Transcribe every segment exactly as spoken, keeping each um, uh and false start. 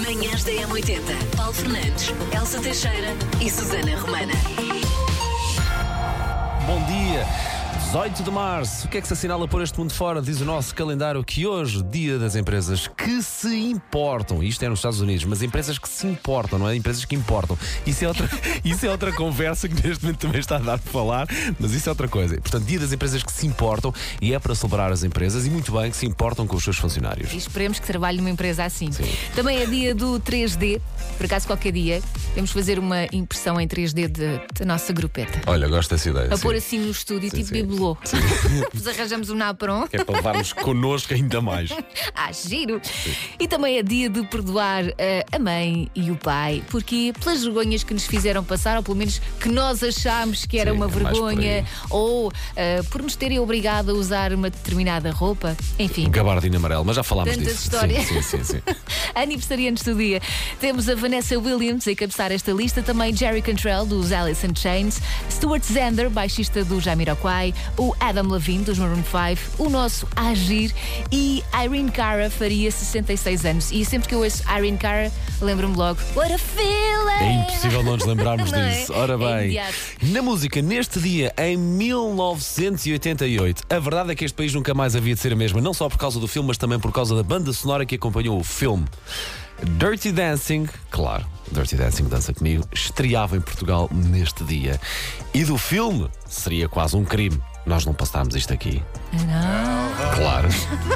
Manhãs da M oitenta. Paulo Fernandes, Elsa Teixeira e Susana Romana. Bom dia. dezoito de março, o que é que se assinala por este mundo fora? Diz o nosso calendário que hoje, dia das empresas que se importam. Isto é nos Estados Unidos, mas empresas que se importam, não é? Empresas que importam. Isso é outra, isso é outra conversa que neste momento também está a dar para falar, mas isso é outra coisa. Portanto, dia das empresas que se importam, e é para celebrar as empresas, e muito bem, que se importam com os seus funcionários. E esperemos que trabalhe numa empresa assim. Sim. Também é dia do três D. Por acaso, qualquer dia, vamos fazer uma impressão em três D de- da nossa grupeta. Olha, gosto dessa ideia. A sim. pôr assim no estúdio, Sim, tipo sim. bibelô. Nos arranjamos um napron. Que é para levarmos connosco ainda mais. Ah, giro! E também é dia de perdoar eh, a mãe e o pai, porque pelas vergonhas que nos fizeram passar, ou pelo menos que nós achámos que era Sim, uma é mais por vergonha, aí. ou eh, por nos terem obrigado a usar uma determinada roupa, enfim. Gabardino amarelo, mas já falámos Tantas disso. histórias. Sim, sim, sim, sim. Aniversariantes do dia. Temos a Vanessa Williams a encabeçar esta lista, também Jerry Cantrell, dos Alice in Chains, Stuart Zander, baixista do Jamiroquai, o Adam Levine, dos Maroon cinco, o nosso Agir, e Irene Cara faria sessenta e seis anos. E sempre que eu ouço Irene Cara, lembro-me logo, what a feeling! É impossível não nos lembrarmos Não é? disso. Ora É bem, imediato. na música, neste dia, em mil novecentos e oitenta e oito, a verdade é que este país nunca mais havia de ser a mesma, não só por causa do filme, mas também por causa da banda sonora que acompanhou o filme. Dirty Dancing, claro, Dirty Dancing, dança comigo, estreava em Portugal neste dia. E do filme, seria quase um crime nós não passarmos isto aqui. Não. Claro.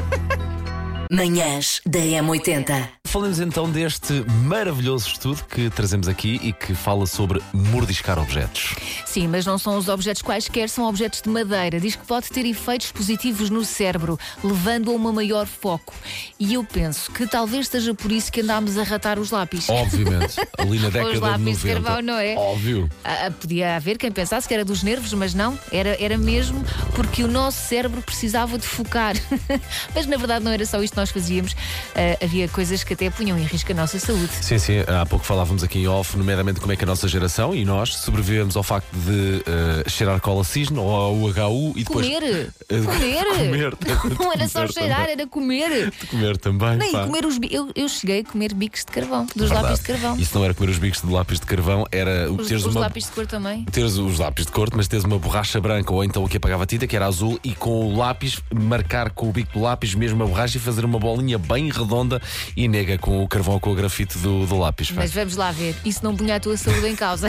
Manhãs da M oitenta. Falemos então deste maravilhoso estudo que trazemos aqui e que fala sobre mordiscar objetos. Sim, mas não são os objetos quaisquer, são objetos de madeira. Diz que pode ter efeitos positivos no cérebro, levando a uma maior foco. E eu penso que talvez seja por isso que andámos a ratar os lápis. Obviamente, ali na década Os lápis de de noventa. carvão, não é? Óbvio. Ah, ah, podia haver quem pensasse que era dos nervos, mas não, era, era mesmo porque o nosso cérebro precisava de focar. Mas na verdade não era só isto que nós fazíamos. Ah, havia coisas que até punham em risco a nossa saúde. Sim, sim, há pouco falávamos aqui em off, nomeadamente como é que a nossa geração e nós sobrevivemos ao facto de uh, cheirar cola cisne ou ao H U e depois. Comer! Uh, Comer! comer. Não era só Comer cheirar, também. era comer! Comer também. Nem pá. comer os bi- eu, eu cheguei a comer bicos de carvão, dos Verdade. lápis de carvão. Isso não era comer os bicos de lápis de carvão, era Os, teres os uma. lápis de cor também. Teres os lápis de cor, mas teres uma borracha branca ou então o que apagava a tinta, que era azul, e com o lápis marcar com o bico do lápis mesmo a borracha e fazer uma bolinha bem redonda e nega com o carvão ou com o grafite do, do lápis. pá. Mas vamos lá ver, isso não punha a tua saúde em causa.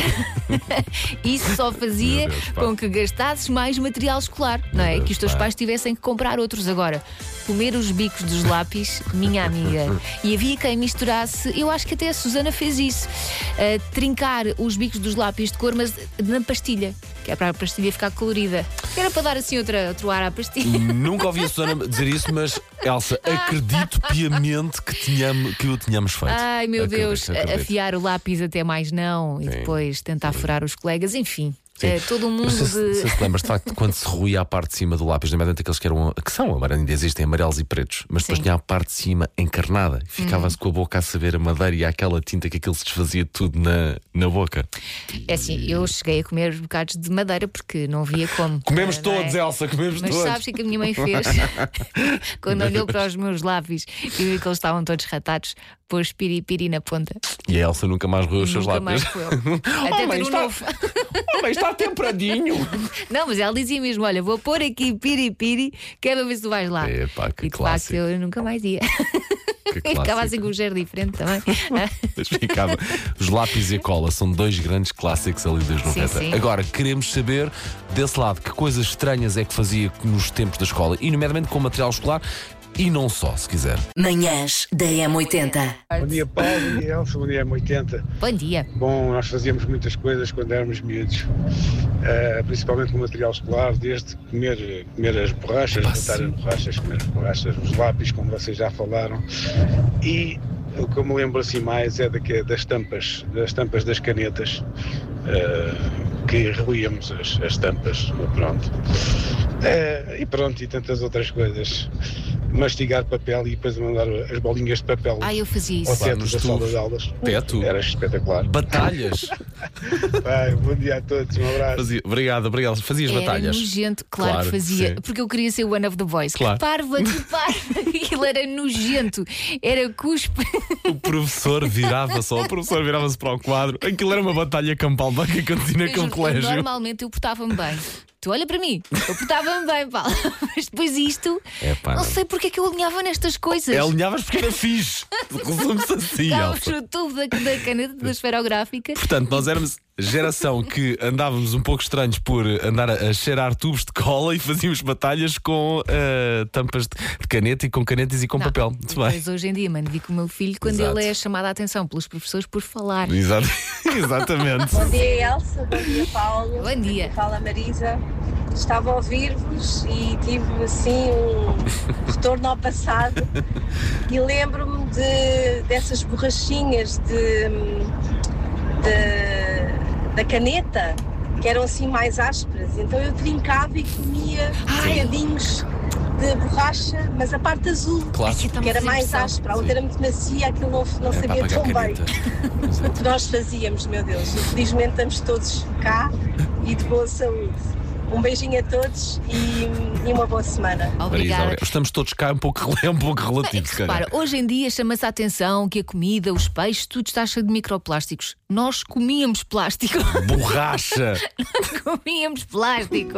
Isso só fazia Meu Deus, pá. com que gastasses mais material escolar, não é? Deus, Que os teus pá. pais tivessem que comprar outros. Agora, comer os bicos dos lápis, minha amiga. E havia quem misturasse, eu acho que até a Susana fez isso, uh, trincar os bicos dos lápis de cor, mas na pastilha, que é para a pastilha ficar colorida. Era para dar assim outra, outro ar à pastilha. Nunca ouvi a Susana dizer isso, mas Elsa, acredito piamente que, tínhamos, que o tínhamos feito. Ai meu Acredito, Deus, a- acredito. afiar o lápis até mais não e Sim. depois tentar furar os colegas, enfim. Sim. eh, todo um mundo Não sei se, de. se te lembras, de facto, quando se ruía a parte de cima do lápis, nomeadamente aqueles que eram, que são, agora ainda existem amarelos e pretos, mas depois Sim. tinha a parte de cima encarnada, e ficava-se com a boca a saber a madeira e aquela tinta que aquilo se desfazia tudo na, na boca. É assim, eu cheguei a comer bocados de madeira porque não via como. Comemos não é? todos, Elsa, comemos Mas todos. sabes o que a minha mãe fez? Quando olhou para os meus lápis e viu que eles estavam todos ratados, pôs piripiri na ponta. E a Elsa nunca mais roeu os seus Nunca lápis. mais foi. Até Oh, mãe, ter um está- novo. Oh, mas está temperadinho. Não, mas ela dizia mesmo: olha, vou pôr aqui piripiri, que é para ver se tu vais lá. Epá, que e de facto clássico. eu nunca mais ia. Que E ficava clássico. assim com um cheiro diferente também. Mas ficava. Os lápis e a cola são dois grandes clássicos ali dos noventa. sim. Agora, queremos saber desse lado que coisas estranhas é que fazia nos tempos da escola, e nomeadamente com material escolar, e não só, se quiser. Manhãs da M oitenta. Bom dia, Paulo, bom dia, Elsa, bom dia, M oitenta. Bom dia. Bom, nós fazíamos muitas coisas quando éramos miúdos, uh, principalmente com material escolar, desde comer, comer as borrachas, Epá, botar sim. as borrachas, comer as borrachas, os lápis, como vocês já falaram, e o que eu me lembro assim mais é daqui, das tampas, das tampas das canetas, uh, que reluíamos as, as tampas, pronto. Uh, e pronto, e tantas outras coisas. mastigar papel e depois mandar as bolinhas de papel Ah, eu fazia ao isso. teto nos da sala tubos. de aulas. Teto? Era espetacular. Batalhas. Vai, bom dia a todos, um abraço. Fazia, obrigado, obrigado. Fazias Era batalhas. nojento, claro, Claro, que fazia. sim. Porque eu queria ser one of the boys. Claro. Que parva, que parva. Aquilo era nojento. Era cuspe. O professor virava-se, ou o professor virava-se para o quadro. Aquilo era uma batalha campal que acontecia naquele Eu juro, colégio. Normalmente eu portava-me bem. Tu olha para mim, eu portava-me bem, Paulo. Mas depois isto, É, pá, não não. sei porque é que eu alinhava nestas coisas. É, alinhavas porque era fixe. Resume-se assim, Ficávamos Elsa. no tubo da, da caneta da esferográfica. Portanto, nós éramos geração que andávamos um pouco estranhos por andar a, a cheirar tubos de cola e fazíamos batalhas com uh, tampas de, de caneta e com canetas e com Não, papel. Muito bem. Depois hoje em dia, mano, vi com o meu filho quando Exato. ele é chamado a atenção pelos professores por falar. Exato. Exatamente. Bom dia, Elsa. Bom dia, Paulo. Bom dia. Fala, Marisa. Estava a ouvir-vos e tive assim um retorno ao passado e lembro-me de, dessas borrachinhas de, de- da caneta que eram assim mais ásperas. Então eu trincava e comia bocadinhos de borracha, mas a parte azul, Claro. Ai, que era mais áspera, a outra era muito macia, aquilo não, não É para sabia apagar tão bem. caneta. O que nós fazíamos, meu Deus. Infelizmente estamos todos cá e de boa saúde. Um beijinho a todos e, e uma boa semana. Marisa, Obrigada. obrigado. Estamos todos cá, é um pouco, é um pouco É relativo. que se calhar. repara, hoje em dia chama-se a atenção que a comida, os peixes, tudo está cheio de microplásticos. Nós comíamos plástico. Borracha. comíamos plástico.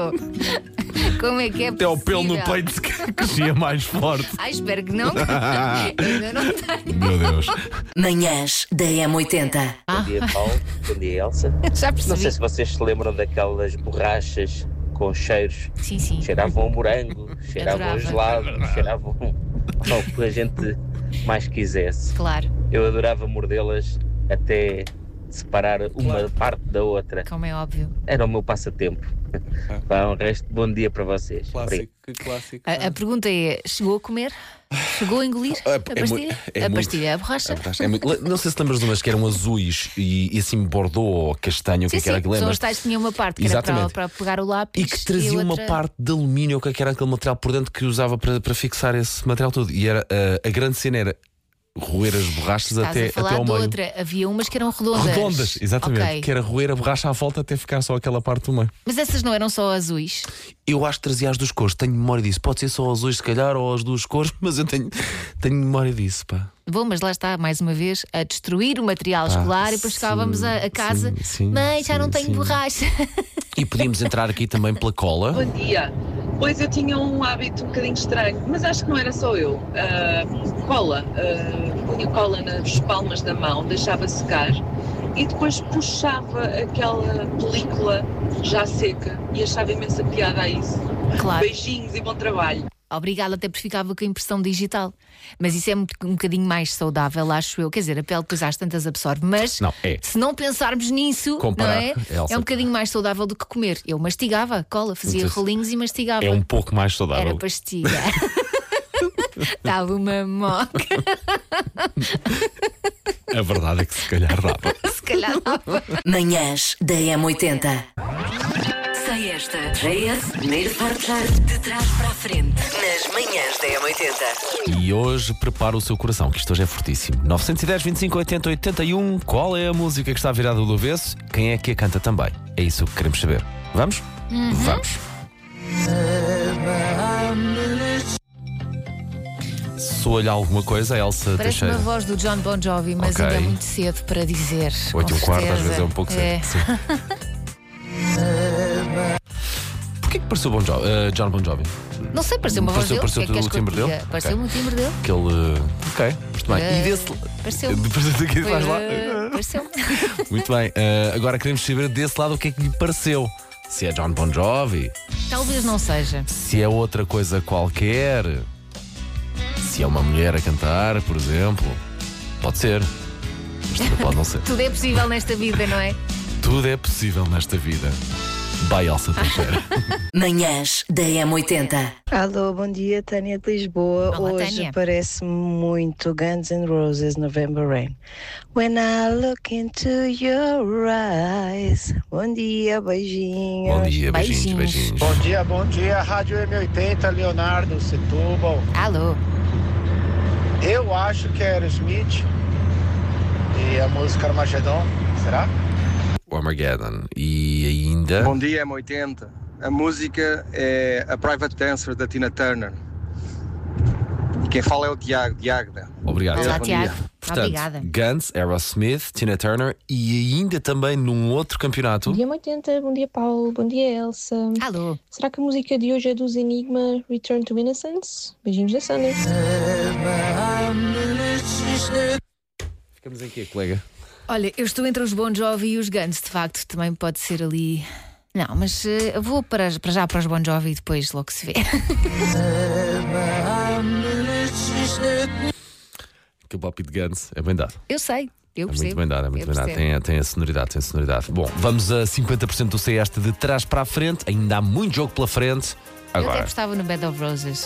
Como é que é Até ao pelo no possível? peito que crescia mais forte. Ai, espero que não. Ainda não tenho. Meu Deus. Manhãs da M oitenta. Bom dia, Paulo. Bom dia, Elsa. Já Não sei percebi. se vocês se lembram daquelas borrachas com cheiros. Sim, sim. Cheiravam a morango, cheiravam a Adorava. gelado, cheiravam ao que a gente mais quisesse. Claro, Eu adorava mordê-las até separar uma parte da outra. como é óbvio. Era o meu passatempo. Vá, um resto de bom dia para vocês. Obrigado. clássico. A, a pergunta é: chegou a comer? Chegou a engolir? É- a é pastilha? muito- é a muito- pastilha, a borracha? É muito- Não sei se te lembras de umas que eram azuis e, e assim bordô ou castanho, o que Sim, é que era sim, que são lembras? os tais que tinham uma parte que era para, Exatamente. para pegar o lápis E que trazia outra... uma parte de alumínio, o que é que era aquele material por dentro que usava para, para fixar esse material todo. E era uh, a grande cena era roer as borrachas Estás até, a falar até ao de meio. outra. Havia umas que eram redondas. Redondas, exatamente. Ok. Que era roer a borracha à volta até ficar só aquela parte do meio. Mas essas não eram só azuis? Eu acho que trazia as duas cores, tenho memória disso. Pode ser só azuis, se calhar, ou as duas cores, mas eu tenho, tenho memória disso, pá. Bom, mas lá está, mais uma vez, a destruir o material escolar e depois sim, chegávamos a, a casa. sim, sim, Mãe, já sim, não tenho sim. borracha. E podíamos entrar aqui também pela cola. Bom dia. Pois eu tinha um hábito um bocadinho estranho, mas acho que não era só eu. Ah, cola. Ah, punha cola nas palmas da mão, deixava secar e depois puxava aquela película já seca e achava imensa piada a isso. Claro. Beijinhos e bom trabalho. Obrigada, até porque ficava com a impressão digital. Mas isso é muito- um bocadinho mais saudável, acho eu. Quer dizer, a pele depois às tantas absorve. Mas Não, é. se não pensarmos nisso, Comparar, não é? Elsa. É um bocadinho mais saudável do que comer. Eu mastigava cola, fazia Não sei se- rolinhos e mastigava. É um pouco mais saudável. Era pastilha. Dava uma moca. A verdade é que se calhar dava. Se calhar dava. Manhãs da M oitenta. Sei esta. J S, primeiro partilhar de trás para a frente. Nas manhãs da M oitenta. E hoje prepara o seu coração, que isto hoje é fortíssimo. nove um zero, vinte e cinco, oitenta, oitenta e um. Qual é a música que está virada do avesso? Quem é que a canta também? É isso que queremos saber. Vamos? Vamos. Soa-lhe alguma coisa, Elsa Parece uma Teixeira? voz do John Bon Jovi, mas Ok. ainda é muito cedo para dizer. Oito e um com quarto, às certeza. vezes é um pouco cedo. É. Sim. Porquê que pareceu Bon Jovi, eh, John Bon Jovi? Não sei, pareceu uma voz Pareceu- dele. pareceu O que é que és o que eu timbre te diga? dele? Pareceu-me Ok. o timbre dele. Que ele. Ok, muito bem. Eh, E desse. pareceu. Depois daqui Foi, faz lá. eh, Pareceu. Muito bem. eh, agora queremos saber desse lado o que é que lhe pareceu. Se é John Bon Jovi, Talvez não seja. se é outra coisa qualquer, se é uma mulher a cantar, por exemplo. Pode ser. Mas também pode não ser. Tudo é possível nesta vida, não é? Tudo é possível nesta vida. By Elsa Teixeira. Manhãs da M oitenta. Alô, bom dia, Tânia de Lisboa. Olá, Hoje Tânia. parece muito Guns N' Roses, November Rain. When I look into your eyes. Bom dia, beijinhos. Bom dia, beijinhos, Beijinhos. beijinhos. Bom dia, bom dia, Rádio M oitenta, Leonardo, Setúbal. Alô. Eu acho que é Aerosmith e a música Armagedon, será? O Armageddon. E ainda. Bom dia, M oitenta. A música é a Private Dancer da Tina Turner. E quem fala é o Tiago, Diagda. Obrigado. Olá, bom Tiago. dia. Portanto, Obrigada. Guns, Aerosmith, Tina Turner e ainda também num outro campeonato. Bom dia, M oitenta. Bom dia, Paulo. Bom dia, Elsa. Alô. Será que a música de hoje é dos Enigma, Return to Innocence? Beijinhos da Sunny. Ficamos em quê, colega? Olha, eu estou entre os Bon Jovi e os Guns, de facto, também pode ser ali. Não, mas eh, vou para, para já para os Bon Jovi e depois logo se vê. Aquele palpite de Guns é bem dado. Eu sei, eu É percebo. muito bem dado, é muito eu bem dado. percebo. Tem, tem a sonoridade, tem a sonoridade. Bom, vamos a cinquenta por cento do C este de trás para a frente. Ainda há muito jogo pela frente. Eu até Agora, gostava no Bed of Roses.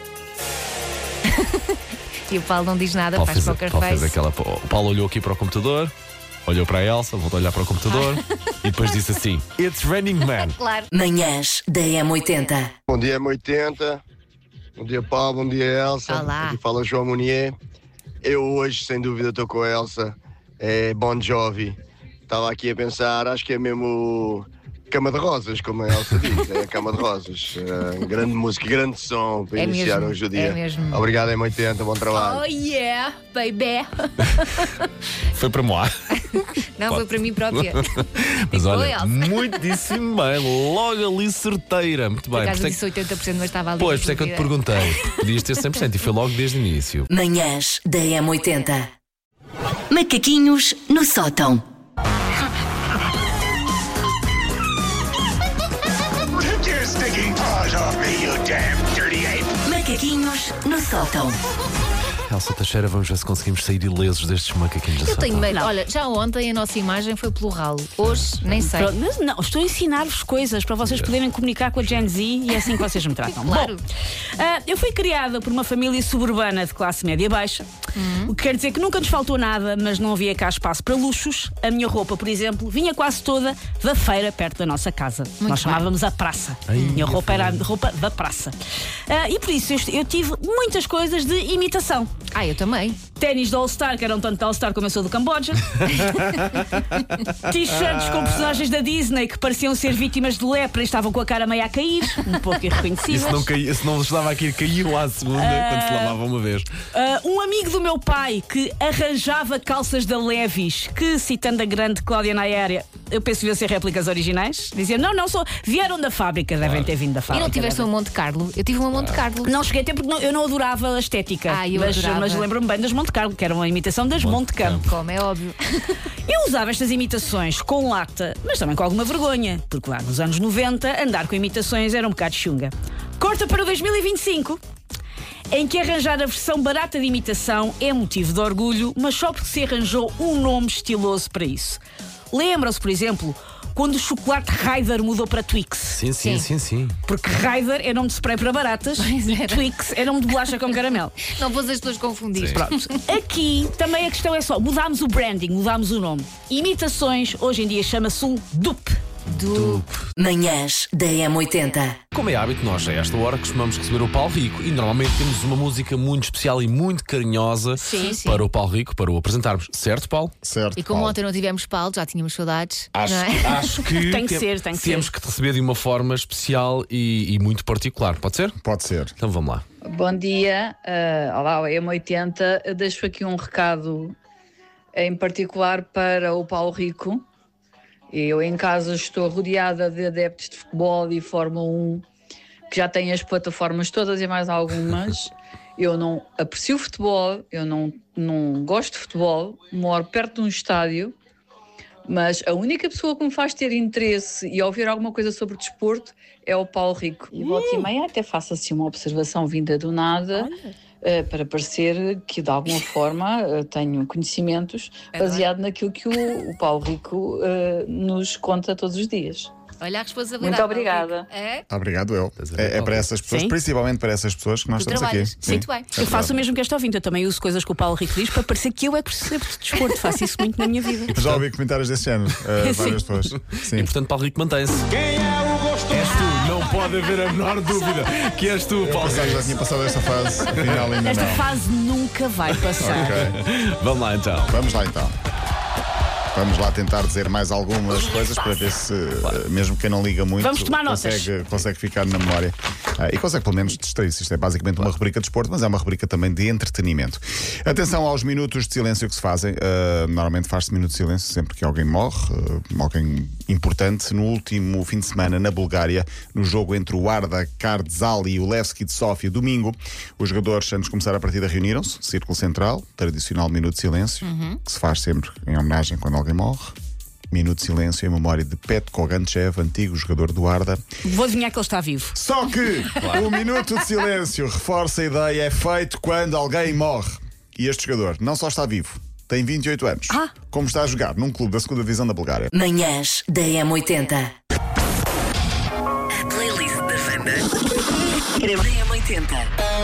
E o Paulo não diz nada, Paulo faz fez, poker Paulo fez face. aquela. O Paulo olhou aqui para o computador, olhou para a Elsa, voltou a olhar para o computador e depois disse assim: It's raining man. Claro. Manhãs da M oitenta. Bom dia, M oitenta. Bom dia, Paulo. Bom dia, Elsa. Olá. Aqui fala João Munier. Eu hoje, sem dúvida, estou com a Elsa. É Bon Jovi. Estava aqui a pensar, acho que é mesmo Cama de Rosas, como a Elsa diz. É a Cama de Rosas. É, grande música, grande som para É iniciar mesmo, hoje o dia. é mesmo. Obrigado, M oitenta. Bom trabalho. Oh yeah, baby. Foi para moi. Não, foi para mim própria. Mas Ficou, olha, Elsa. muitíssimo bem. Logo ali certeira. Muito Por bem. acaso Por isso é disse oitenta por cento, mas estava ali. que- Pois, na por isso é que eu te dúvida. perguntei. Podias ter cem por cento e foi logo desde o início. Manhãs da M oitenta. Macaquinhos no sótão. Macaquinhos no sótão. Elsa Teixeira, vamos ver se conseguimos sair ilesos destes macaquinhos. Eu tenho medo. Olha, já ontem a nossa imagem foi pelo ralo. Hoje, nem sei. Pronto, mas não, estou a ensinar-vos coisas para vocês poderem comunicar com a Gen Z e é assim que vocês me tratam. Claro. Bom, ah, eu fui criada por uma família suburbana de classe média baixa, o que quer dizer que nunca nos faltou nada, mas não havia cá espaço para luxos. A minha roupa, por exemplo, vinha quase toda da feira perto da nossa casa. Nós bem. chamávamos a praça. Ai, minha minha roupa era a roupa da praça. Ah, e por isso eu, eu tive muitas coisas de imitação. Ah, eu também. Ténis do All-Star, que eram tanto de All-Star como eu sou do Camboja. T-shirts com personagens da Disney que pareciam ser vítimas de lepra e estavam com a cara meio a cair, um pouco irreconhecíveis. Isso não, caía, se não estava aqui, caiu à segunda quando se lavava uma vez. Uh, um amigo do meu pai que arranjava calças da Levi's, que, citando a grande Cláudia Nayéria, eu penso que deviam ser réplicas originais, dizia: não, não, só vieram da fábrica, devem ter vindo da E fábrica. não tiveste um Monte Carlo? Eu tive uma Monte Carlo. Não cheguei a ter porque não- eu não adorava a estética. Ah, eu mas, adorava. mas lembro-me bem das Monte Carlo, que eram uma imitação das Monte Campo. Como é óbvio. Eu usava estas imitações com lata, mas também com alguma vergonha, porque lá nos anos noventa andar com imitações era um bocado chunga. Corta para o dois mil e vinte e cinco, em que arranjar a versão barata de imitação é motivo de orgulho, mas só porque se arranjou um nome estiloso para isso. Lembram-se, por exemplo, quando o chocolate Raider mudou para Twix? Sim, sim, sim, sim. Porque Raider é nome de spray para baratas e Twix é nome de bolacha com caramelo. Não pôs as pessoas confundir. Pronto. Aqui também a questão é só, mudámos o branding, mudámos o nome. Imitações, hoje em dia chama-se um dupe. Do... Manhãs da M oitenta. Como é hábito, nós a esta hora costumamos receber o Paulo Rico e normalmente temos uma música muito especial e muito carinhosa Sim, sim. para o Paulo Rico, para o apresentarmos. Certo, Paulo? Certo. E como ontem não tivemos Paulo, já tínhamos saudades. Acho, não é? acho que Tem que ser, tem que temos ser. que te receber de uma forma especial e, e muito particular. Pode ser? Pode ser. Então vamos lá. Bom dia, uh, olá, M oitenta. Eu deixo aqui um recado em particular para o Paulo Rico. Eu em casa estou rodeada de adeptos de futebol e Fórmula um que já têm as plataformas todas e mais algumas. Eu não aprecio futebol, eu não, não gosto de futebol, moro perto de um estádio, mas a única pessoa que me faz ter interesse e ouvir alguma coisa sobre desporto é o Paulo Rico. E volta e meia até faço assim uma observação vinda do nada, uh, para parecer que de alguma forma uh, tenho conhecimentos baseado naquilo que o, o Paulo Rico uh, nos conta todos os dias. Olha a responsabilidade. Muito obrigada. É? Obrigado, eu. É, é para essas pessoas, Sim. principalmente para essas pessoas que nós Tu estamos aqui. trabalhas. Muito bem. Eu faço o mesmo que esta ouvinte. Eu também uso coisas que o Paulo Rico diz para parecer que eu é que percebo de desporto. Faço isso muito na minha vida. Já ouvi comentários desse género, uh, várias pessoas. Sim. E portanto, Paulo Rico mantém-se. Quem é o gostoso? És tu, não pode haver a menor dúvida que és tu, Paulo Rico. Já tinha passado esta fase, afinal ainda Esta não. fase nunca vai passar. Okay. Vamos lá então. Vamos lá então. Vamos lá tentar dizer mais algumas coisas para ver se, claro. mesmo quem não liga muito, Vamos tomar consegue, notas. consegue ficar na memória ah, e consegue pelo menos distrair-se. Isto é basicamente uma rubrica de desporto, mas é uma rubrica também de entretenimento. Atenção aos minutos de silêncio que se fazem. Uh, normalmente faz-se minuto de silêncio sempre que alguém morre, uh, alguém importante. No último fim de semana, na Bulgária, no jogo entre o Arda Kardzal e o Levski de Sofia, domingo, os jogadores, antes de começar a partida, reuniram-se, círculo central, tradicional minuto de silêncio, uhum. que se faz sempre em homenagem quando alguém morre. Minuto de silêncio em memória de Petko Gantchev, antigo jogador do Arda. Vou adivinhar que ele está vivo. Só que claro. o minuto de silêncio, reforça a ideia, é feito quando alguém morre. E este jogador não só está vivo, tem vinte e oito anos, ah. como está a jogar num clube da segunda divisão da Bulgária. Manhãs da M oitenta. A playlist da Wanda. Da M oitenta.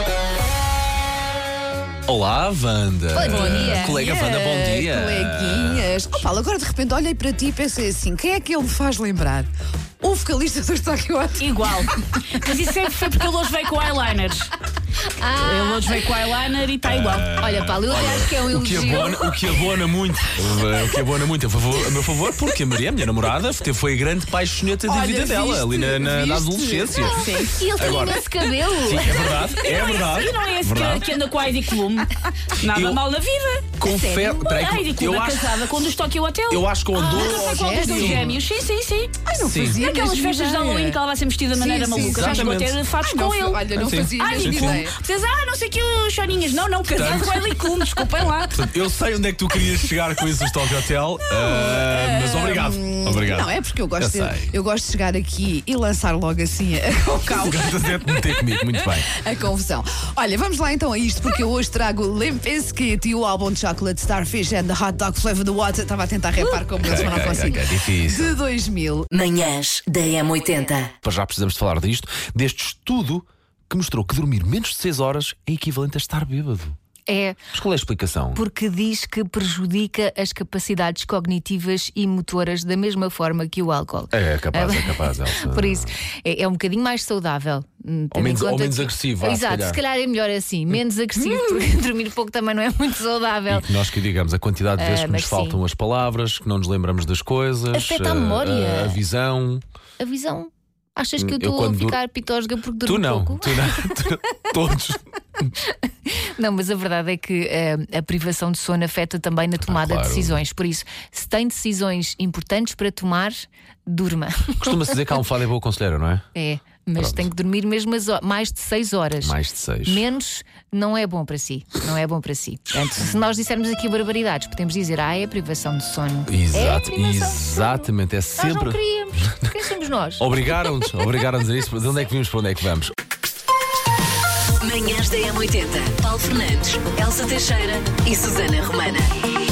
Olá, Wanda. Bom dia. Colega Wanda, bom dia. Coleguinhas. Oh, Paulo, agora de repente olhei para ti e pensei assim: quem é que ele me faz lembrar? O vocalista do Tokyo Hotel. Igual. Mas isso sempre foi porque ele hoje veio com eyeliners. Ah. Ele hoje veio com eyeliner e está uh, igual. Olha, Paulo, eu olha, acho que é um elogio. O que abona, o que abona muito, o que abona muito a, favor, a meu favor, porque a Maria, a minha namorada, foi a grande paixoneta da vida dela, viste, ali na, na, na adolescência. Não, sim. E ele tem esse cabelo. Sim, é verdade, é verdade. E não é esse verdade. que anda com a Heidi Klum. Nada eu mal na vida. Confere. A Heidi Klum é acho, casada com um dos Tokyo Hotel. Eu acho que eu adoro. Ah, não sei qual dos dois gêmeos. Sim, sim, sim. Ai, não sim. fazia. Aquelas festas de Halloween que ela vai ser vestida de maneira sim, maluca. Já chegou a ter fatos com ele. Olha, não fazia mesmo ideia. Vocês, ah, não sei que os choninhas. Não, não, casado com a Heidi Klum. Desculpem lá. Eu sei onde é que tu querias chegar com isso do Tokyo Hotel, mas obrigado. Obrigado. Não, é porque eu gosto, eu, de, eu gosto de chegar aqui e lançar logo assim o caos. de meter comigo, muito bem. A confusão. Olha, vamos lá então a isto, porque eu hoje trago Limp Bizkit e o álbum de Chocolate Starfish and the Hot Dog Flavor the Water. Estava a tentar repar como eles, mas não consigo. É difícil. De dois mil. Manhãs da M oitenta. Para já precisamos de falar disto, deste estudo que mostrou que dormir menos de seis horas é equivalente a estar bêbado. É. Mas qual é a explicação? Porque diz que prejudica as capacidades cognitivas e motoras da mesma forma que o álcool. É capaz, é capaz. Elsa. Por isso, é, é um bocadinho mais saudável. Ou menos, ou menos agressivo. Exato, se calhar. se calhar é melhor assim. Menos agressivo, porque dormir pouco também não é muito saudável. E que nós que digamos a quantidade de vezes uh, que nos sim. faltam as palavras, que não nos lembramos das coisas. Afeta a memória. A, a visão. A visão. Achas que eu estou a ficar dur... pitosga porque durmo tu não, pouco? Tu não, tu, todos. Não, mas a verdade é que uh, a privação de sono afeta também na tomada ah, claro. de decisões. Por isso, se tem decisões importantes para tomar, durma. Costuma-se dizer que a almofada é boa conselheira, não é? É, mas Pronto. tem que dormir mesmo as, mais de seis horas. Mais de seis. Menos não é bom para si. Não é bom para si. Portanto, se nós dissermos aqui barbaridades, podemos dizer, ah, é privação de sono. Exato, é exatamente. É sempre. Nós não queríamos. Quem somos nós? Obrigaram-nos, obrigaram-nos a isso. De onde é que vimos, para onde é que vamos? Manhãs da M oitenta. Paulo Fernandes, Elsa Teixeira e Susana Romana.